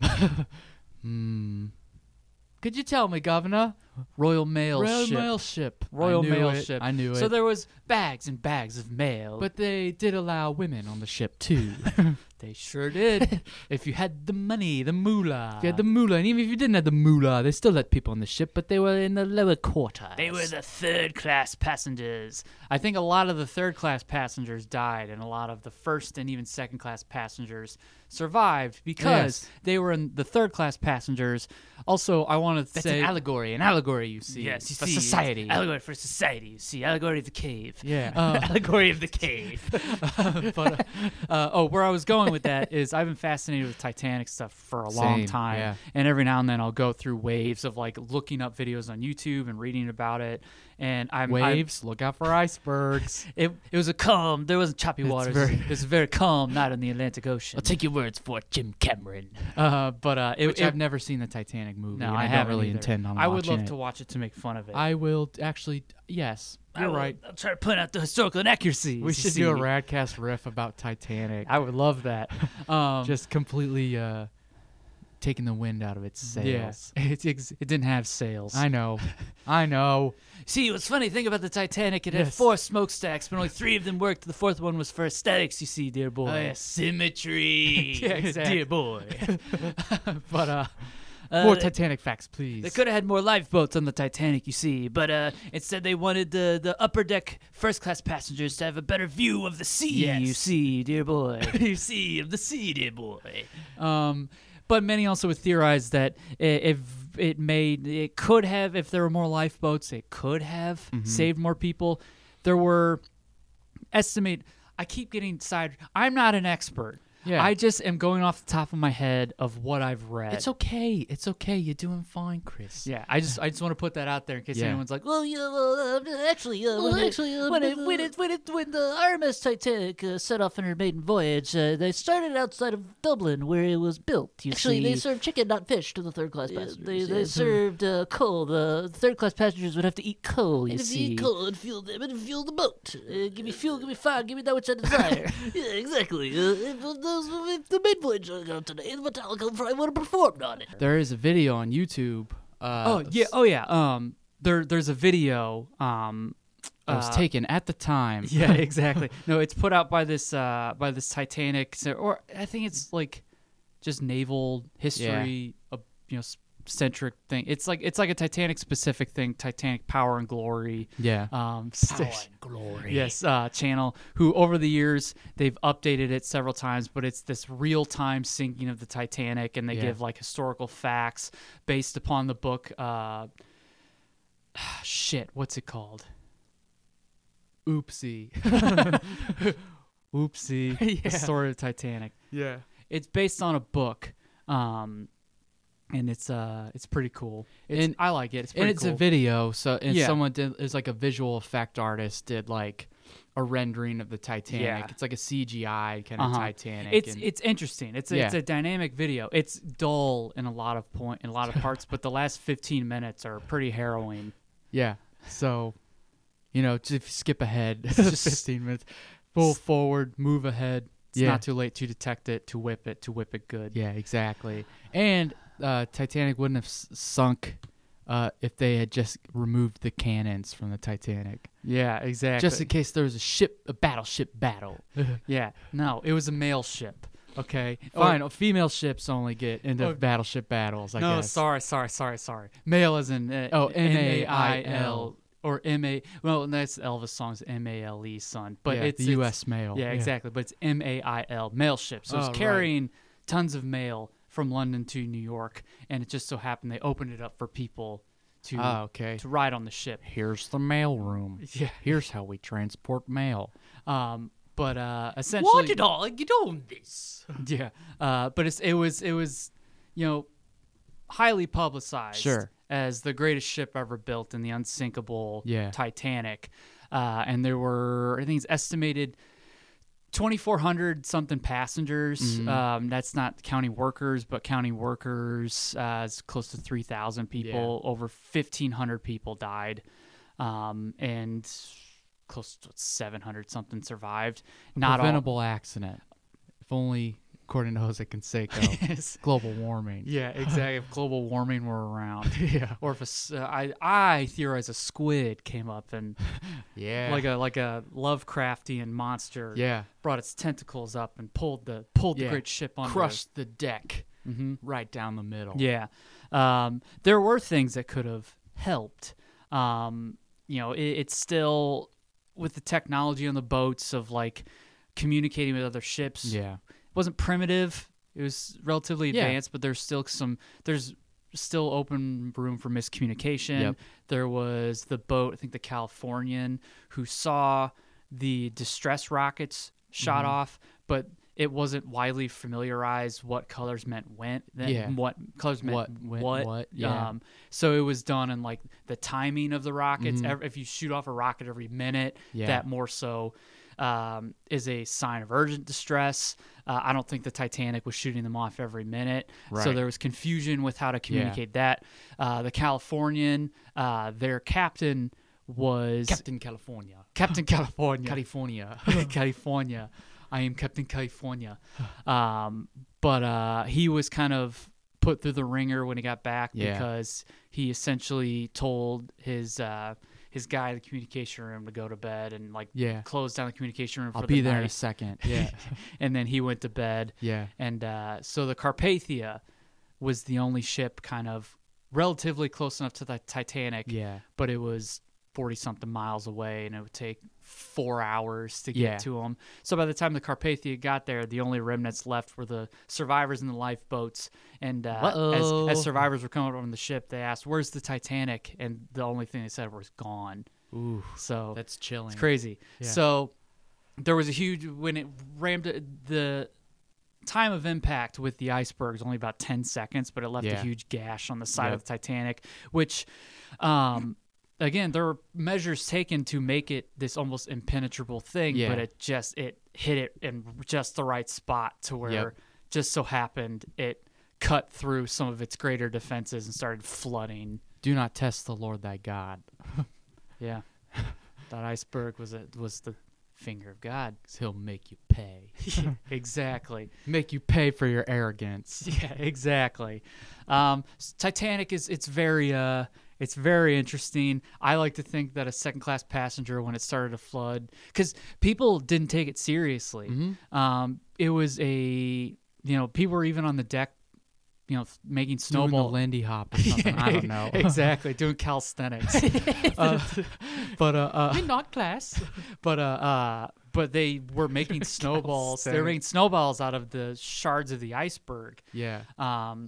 Hmm. Could you tell me, Governor? Royal Mail Royal Ship. Mail Ship. Royal I knew Mail it. Ship. I knew it. So there was bags and bags of mail. but they did allow women on the ship too. they sure did. If you had the money, the moolah. If you had the moolah, and even if you didn't have the moolah, they still let people on the ship, but they were in the lower quarters. They were the third class passengers. I think a lot of the third class passengers died, and a lot of the first and even second class passengers survived because Yes. they were in the third class passengers. Also, I want to That's say an allegory. An allegory, you see. Yes, you for see, society. Allegory for society. You see, allegory of the cave. Yeah. Uh, allegory of the cave. but uh, uh, oh, where I was going with that is I've been fascinated with Titanic stuff for a long Same, time, yeah. and every now and then I'll go through waves of like looking up videos on YouTube and reading about it, and I'm Waves, look out for icebergs. I'm, it it was a calm. There wasn't choppy It's waters. very- It was a very calm night on the Atlantic Ocean. I'll take your words for it, Jim Cameron. Uh, but uh, it, Which it, I've never seen the Titanic movie. no, and I, I, don't haven't really either. intend on I watching would love it. to watch it to make fun of it. I will actually. Yes, you're will- right. I'll try to point out the historical inaccuracies. We you should do a see. Radcast riff about Titanic. I would love that. Um, Just completely uh, taking the wind out of its sails. yeah, it, ex- it didn't have sails. I know. I know. See, what's funny thing about the Titanic, it had Yes. four smokestacks, but only three of them worked. The fourth one was for aesthetics, you see, dear boy. Oh, yeah, symmetry. Yeah, exactly. Dear boy. but, uh... More uh, they- Titanic facts, please. They could have had more lifeboats on the Titanic, you see, but uh, instead they wanted the, the upper deck first class passengers to have a better view of the sea, Yes. you see, dear boy. you see, of the sea, dear boy. Um, but many also would theorize that i- if it made, it could have, if there were more lifeboats, it could have Mm-hmm. saved more people. There were, estimate, I keep getting side, I'm not an expert. Yeah. I just am going off the top of my head of what I've read. It's okay. It's okay. You're doing fine, Chris. Yeah, I just I just want to put that out there in case Yeah. anyone's like, well, yeah, well, uh, actually, uh, Well, when, actually, it, uh, when, it, but, when uh, it when it when the R M S Titanic uh, set off on her maiden voyage, uh, they started outside of Dublin where it was built. You Actually, see. they served chicken, not fish, to the third class Uh, passengers. they they Yeah. served uh, coal. The third class passengers would have to eat coal. You And if see. you eat coal and fuel them, and fuel the boat. Uh, give me fuel, give me fire, give me that which I desire. Yeah, exactly. Uh, if, those, if the main voyage I got today, Metallica probably would have performed on it. There is a video on YouTube. Uh, oh yeah, oh yeah. Um, there there's a video. Um, that was uh, taken at the time. Yeah, exactly. No, it's put out by this uh by this Titanic, or I think it's like just naval history, uh, you know, s- centric thing. It's like it's like a Titanic specific thing, Titanic Power and Glory. Yeah. Um, Power station. and glory. Yes, uh, channel. Who over the years they've updated it several times, but it's this real time sinking of the Titanic, and they Yeah. give like historical facts based upon the book. Uh, shit, what's it called? Oopsie. Oopsie. The Yeah. story of Titanic. Yeah. It's based on a book, um, and it's uh, it's pretty cool. It's, And- I like it. It's And pretty it's cool. a video, so and Yeah. someone did is like a visual effect artist did like a rendering of the Titanic. Yeah. It's like a C G I kind of Uh-huh. Titanic. It's and- it's interesting. It's a, it's Yeah. a dynamic video. It's dull in a lot of point in a lot of parts, but the last fifteen minutes are pretty harrowing. yeah. So, you know, just skip ahead just fifteen minutes. Pull forward, move ahead. It's Yeah. not too late to detect it, to whip it, to whip it good. Yeah, exactly. And uh, Titanic wouldn't have s- sunk uh, if they had just removed the cannons from the Titanic. Yeah, exactly. Just in case there was a ship, a battleship battle. yeah, no, it was a male ship. Okay, Fine, Or- female ships only get into Oh. battleship battles, I no, guess. sorry, sorry, sorry, sorry. Male as in uh, Oh, M A I M A I L L. or M A. Well, that's Elvis' song's M A L E, son. But Yeah, it's the it's- U S mail. Yeah, exactly. But it's M A I L, mail ship. So Oh, it's right. carrying tons of mail from London to New York, and it just so happened they opened it up for people to Ah, okay. to ride on the ship. Here's the mail room. Yeah. Here's how we transport mail. Um, but uh, essentially, What did all get on this? yeah. Uh, but it's it was it was, you know, highly publicized. Sure. As the greatest ship ever built in the unsinkable Yeah. Titanic, uh, and there were I think it's estimated twenty-four hundred something passengers. Mhm. Um, that's not counting workers, but counting workers, uh, it's close to three thousand people. Over fifteen hundred people died, um, and close to seven hundred something survived. Not all. Preventable accident. If only, according to Jose Canseco, Yes. global warming. Yeah, exactly. If global warming were around, Yeah. or if a s uh, I I theorize a squid came up and Yeah. like a like a Lovecraftian monster yeah. brought its tentacles up and pulled the pulled the Yeah. great ship on Crushed the deck hmm right down the middle. Yeah, um, there were things that could have helped. Um, you know, it, it's still with the technology on the boats of like communicating with other ships. Yeah. It wasn't primitive. It was relatively Yeah. advanced, but there's still some there's still open room for miscommunication. Yep. There was the boat, I think the Californian, who saw the distress rockets shot Mhm. off, but it wasn't widely familiarized what colors meant when, then Yeah. what colors meant What what. went what, yeah. Um, so it was done in like the timing of the rockets. Mhm. Ev- If you shoot off a rocket every minute, Yeah. that more so um, is a sign of urgent distress. Uh, I don't think the Titanic was shooting them off every minute. So Right. there was confusion with how to communicate that. Uh, the Californian, uh, their captain was Captain California. Captain California. California. California. I am Captain California. Um, but uh, he was kind of put through the ringer when he got back Yeah. because he essentially told his uh, his guy in the communication room to go to bed and like Yeah. close down the communication room. I'll for be the there in a night. second. Yeah. And then he went to bed. Yeah. And uh, so the Carpathia was the only ship kind of relatively close enough to the Titanic, Yeah. but it was forty something miles away and it would take four hours to get Yeah. to them. So by the time the Carpathia got there, the only remnants left were the survivors in the lifeboats. And uh, Uh-oh. as, as survivors were coming up on the ship, they asked, "Where's the Titanic?" And the only thing they said was gone. Ooh. So That's chilling. it's crazy. Yeah. So there was a huge when it rammed the time of impact with the iceberg was only about ten seconds, but it left a Yeah. huge gash on the side Yep. of the Titanic, which um again, there were measures taken to make it this almost impenetrable thing, Yeah. but it just it hit it in just the right spot to where Yep. just so happened it cut through some of its greater defenses and started flooding. Do not test the Lord thy God. Yeah. That iceberg was a, was the finger of God. 'Cause he'll make you pay. Exactly. Make you pay for your arrogance. Yeah, exactly. Um, s- Titanic is it's very uh it's very interesting. I like to think that a second class passenger when it started to flood, because people didn't take it seriously. Mm-hmm. Um, it was a you know people were even on the deck, you know, f- making Doing the snowball. Lindy Hop or something. I don't know. Exactly, doing calisthenics. uh, but uh, uh Not class. but uh, uh but they were making snowballs. They were making snowballs out of the shards of the iceberg. Yeah. Um,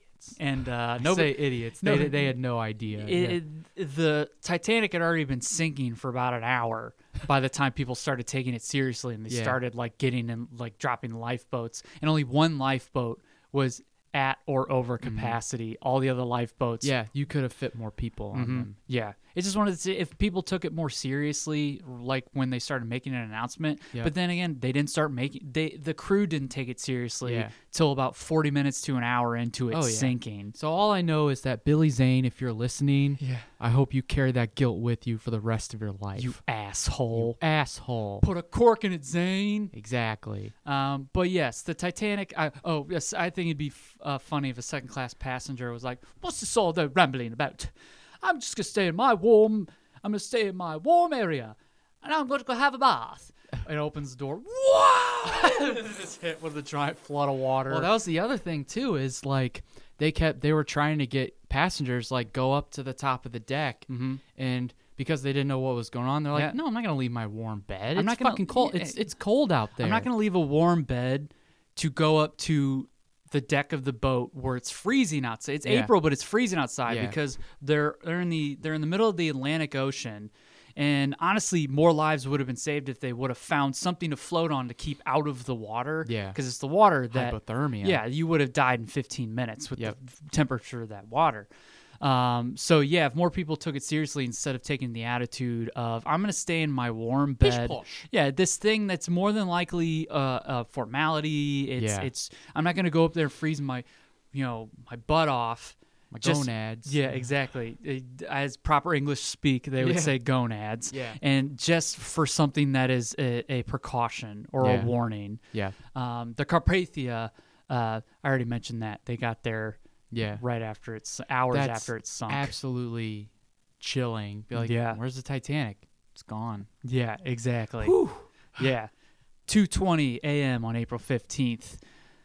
and uh, No, nobody, say idiots. no- they, they had no idea. it, it- the Titanic had already been sinking for about an hour by the time people started taking it seriously, and they Yeah. started like getting in, like dropping lifeboats, and only one lifeboat was at or over capacity. All the other lifeboats, yeah, you could have fit more people on Mhm. them. Yeah, it's just one of the if people took it more seriously, like when they started making an announcement. Yep. But then again, they didn't start making they the crew didn't take it seriously Yeah. till about forty minutes to an hour into it Oh, yeah. sinking. So all I know is that Billy Zane, if you're listening, Yeah, I hope you carry that guilt with you for the rest of your life. you asshole! asshole. Put a cork in it, Zane. Exactly. Um, but yes, the Titanic. I, oh yes, I think it'd be f- uh, funny if a second class passenger was like, "What's this all the rambling about? I'm just gonna stay in my warm. I'm gonna stay in my warm area, and I'm gonna go have a bath." It opens the door. Wow! It's hit with a giant flood of water. Well, that was the other thing too. Is like they kept they were trying to get passengers like go up to the top of the deck, Mhm. and because they didn't know what was going on, they're like, Yeah. "No, I'm not gonna leave my warm bed. I'm it's not gonna- fucking cold. yeah, It's it's cold out there. I'm not gonna leave a warm bed to go up to the deck of the boat where it's freezing outside. It's Yeah. April, but it's freezing outside Yeah. because they're they're in the they're in the middle of the Atlantic Ocean. And honestly, more lives would have been saved if they would have found something to float on to keep out of the water. Yeah. because it's the water that Hypothermia. Yeah, you would have died in fifteen minutes with Yep. the f- temperature of that water. Um, so yeah, if more people took it seriously instead of taking the attitude of "I'm going to stay in my warm bed," posh. yeah, this thing that's more than likely uh, a formality. It's Yeah. it's I'm not going to go up there freezing my, you know, my butt off. My Just- gonads. Yeah, exactly. It- As proper English speak, they would Yeah. say gonads. Yeah. And just for something that is a, a precaution or Yeah. a warning. Yeah. Um, the Carpathia, uh, I already mentioned that they got there Yeah. right after it's hours That's after it's sunk. Absolutely chilling. Be like, Yeah. where's the Titanic? It's gone. Yeah, exactly. Yeah, two twenty a.m. on April fifteenth.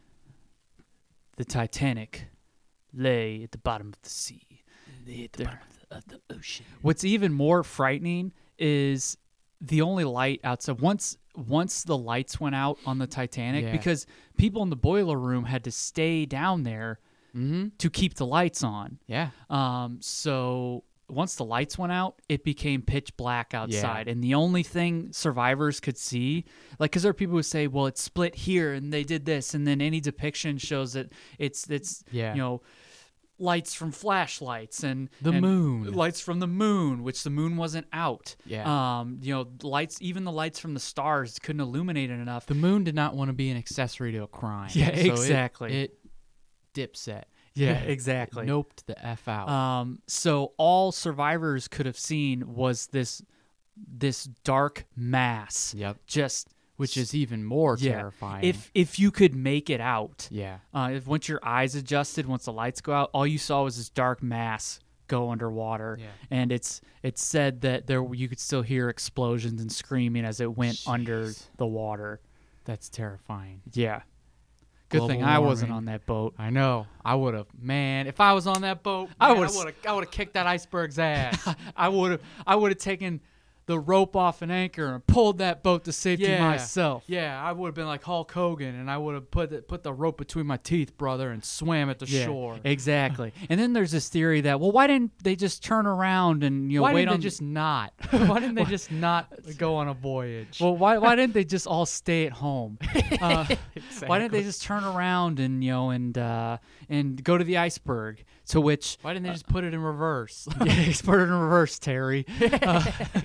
The Titanic lay at the bottom of the sea. Lay at the There. bottom of the, of the ocean. What's even more frightening is the only light outside. Once once the lights went out on the Titanic, Yeah. because people in the boiler room had to stay down there Mm-hmm. to keep the lights on. Yeah. Um, so once the lights went out, it became pitch black outside, and the only thing survivors could see, like, because there are people who say, well, it's split here, and they did this, and then any depiction shows that it's it's Yeah. you know. lights from flashlights and The and moon. lights from the moon, which the moon wasn't out. Yeah. Um, you know, lights, even the lights from the stars couldn't illuminate it enough. The moon did not want to be an accessory to a crime. Yeah, so it- exactly. It, dipset. Yeah, exactly. Noped the F out. Um, so all survivors could have seen was this this dark mass. Yep. Just Which is even more yeah. terrifying. If if you could make it out. yeah. Uh, if once your eyes adjusted, once the lights go out, all you saw was this dark mass go underwater. Yeah. And it's it's said that there you could still hear explosions and screaming as it went under Jeez. the water. That's terrifying. Yeah. Good Global thing I wasn't warming. on that boat. I know. I would have. Man, if I was on that boat, I man, would've- I would have. I would have kicked that iceberg's ass. I would have I would have taken the rope off an anchor and pulled that boat to safety Yeah. myself. Yeah, I would have been like Hulk Hogan, and I would have put the, put the rope between my teeth, brother, and swam at the Yeah, shore. exactly. And then there's this theory that, well, why didn't they just turn around and you know Why wait didn't on they just not? Why didn't they just not go on a voyage? well, why why didn't they just all stay at home? Uh, Why didn't they just turn around and you know and uh, and go to the iceberg? To which Why didn't they just put it in reverse? yeah, expert in reverse, Terry. Uh,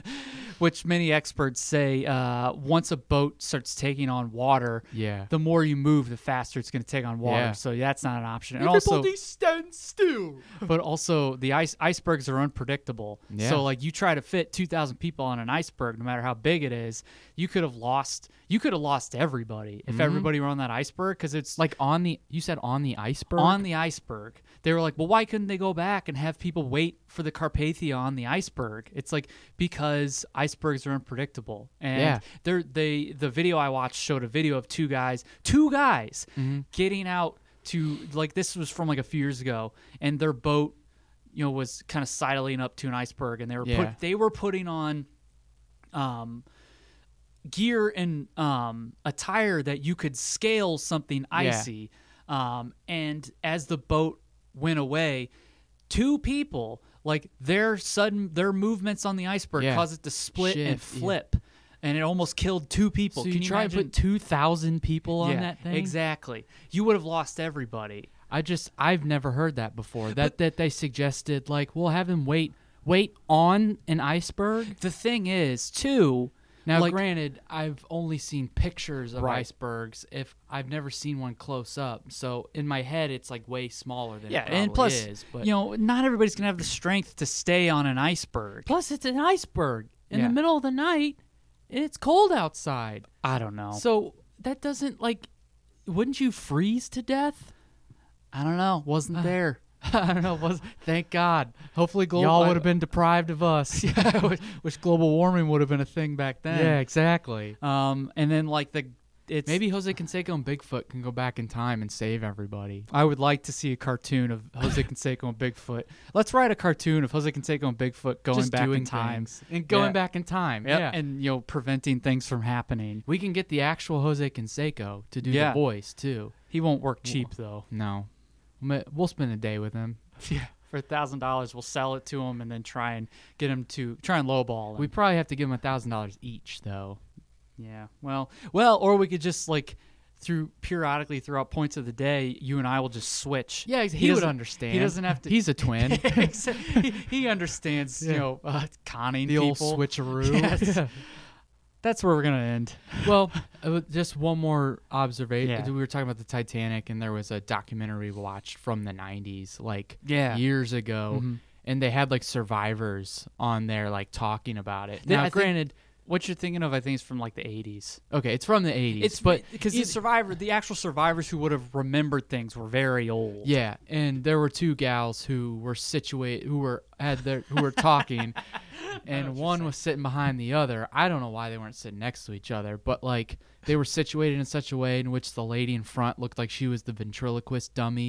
which many experts say uh, once a boat starts taking on water, Yeah. the more you move, the faster it's going to take on water. Yeah. So that's not an option. And also, stand still. but also the ice icebergs are unpredictable. Yeah. So like you try to fit two thousand people on an iceberg, no matter how big it is, you could have lost. You could have lost everybody if Mhm. everybody were on that iceberg because it's Like on the, you said on the iceberg? on the iceberg. They were like, well, why couldn't they go back and have people wait for the Carpathia on the iceberg? It's like because icebergs are unpredictable. And Yeah. they're, they the video I watched showed a video of two guys, two guys Mhm. getting out to like this was from like a few years ago, and their boat, you know, was kind of sidling up to an iceberg, and they were Yeah. put, they were putting on um gear and um, attire that you could scale something icy. Um, and as the boat went away, two people, like their sudden their movements on the iceberg Yeah. caused it to split and Shift, yeah. flip, and it almost killed two people. So Can you you try imagine? to put two thousand people on yeah, that thing? exactly. You would have lost everybody. I just, I've never heard that before. That that they suggested, like, we'll have him wait, wait on an iceberg. The thing is, too. Now, like, granted, I've only seen pictures of Right. icebergs. If I've never seen one close up, so in my head, it's like way smaller than yeah, it probably and plus, is. But you know, not everybody's gonna have the strength to stay on an iceberg. plus, it's an iceberg in Yeah. the middle of the night. And it's cold outside, I don't know. so that doesn't like. Wouldn't you freeze to death? I don't know. Wasn't there? I don't know. Was thank God. Hopefully, global. Y'all would have been deprived of us. yeah, wish, wish global warming would have been a thing back then. Yeah, exactly. Um, and then like the, it's Maybe Jose Canseco and Bigfoot can go back in time and save everybody. I would like to see a cartoon of Jose Canseco and Bigfoot. Let's write a cartoon of Jose Canseco and Bigfoot going Just back doing in time things. and going Yeah. back in time. Yep, Yeah, and you know preventing things from happening. we can get the actual Jose Canseco to do Yeah. the voice too. He won't work cheap though. No, Ma- we'll spend a day with him. Yeah, for a thousand dollars, we'll sell it to him and then try and get him to try and lowball him. We probably have to give him a thousand dollars each, though. Yeah. Well, well, or we could just like through periodically throughout points of the day, you and I will just switch. Yeah, he, would doesn't- understand. He doesn't have to. He's a twin. he, he understands, you Yeah. know, uh, conning the people. old switcheroo. Yes. Yeah. That's where we're gonna end. Well, uh, just one more observation. Yeah. We were talking about the Titanic, and there was a documentary we watched from the nineties, like Yeah. years ago, Mhm. and they had like survivors on there, like talking about it. They- Now, I think- granted, What you're thinking of, I think, is from like the eighties. okay, it's from the eighties, It's but because the it- survivor, the actual survivors who would have remembered things were very old. yeah, and there were two gals who were situated, who were had their, who were talking, and one was sitting behind the other. I don't know why they weren't sitting next to each other, but like they were situated in such a way in which the lady in front looked like she was the ventriloquist dummy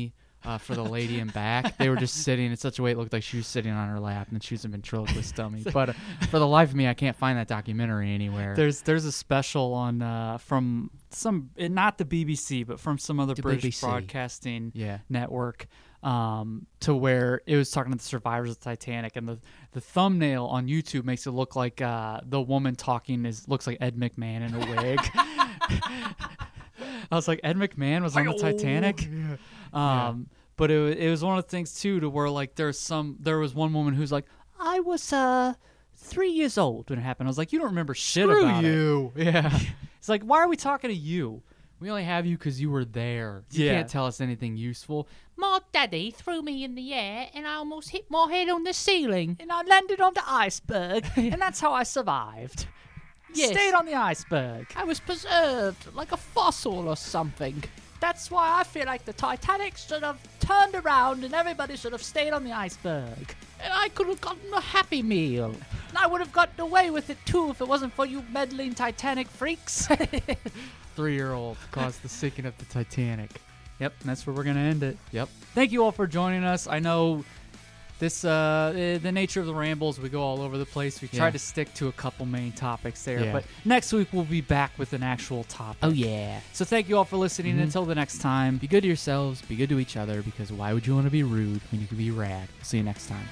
uh, for the lady in back. They were just sitting in such a way it looked like she was sitting on her lap and she was a ventriloquist dummy. But uh, for the life of me, I can't find that documentary anywhere. There's there's a special on uh, from some eh, not the B B C, but from some other The British B B C. broadcasting Yeah. network, um, to where it was talking to the survivors of Titanic, and the the thumbnail on YouTube makes it look like uh, the woman talking is looks like Ed McMahon in a wig. I was like, Ed McMahon was on the Titanic. Um, but it wa- it was one of the things too to where like there's some there was one woman who's like, I was uh three years old when it happened. I was like, you don't remember shit Screw about you. it. Yeah. It's like, why are we talking to you? We only have you because you were there. You Yeah. can't tell us anything useful. My daddy threw me in the air and I almost hit my head on the ceiling. And I landed on the iceberg, and that's how I survived. Yes. Stayed on the iceberg. I was preserved like a fossil or something. That's why I feel like the Titanic should have turned around and everybody should have stayed on the iceberg. And I could have gotten a Happy Meal. And I would have gotten away with it too if it wasn't for you meddling Titanic freaks. Three-year-old caused the sinking of the Titanic. Yep, and that's where we're going to end it. Yep. Thank you all for joining us. I know this, uh, eh, the nature of the rambles, we go all over the place. We try Yeah. to stick to a couple main topics there, Yeah. but next week we'll be back with an actual topic. Oh, yeah. So thank you all for listening. Mhm. Until the next time, Be good to yourselves. Be good to each other, because why would you want to be rude when you can be rad? See you next time.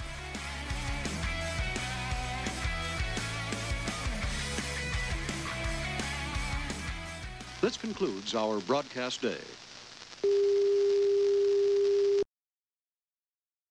This concludes our broadcast day.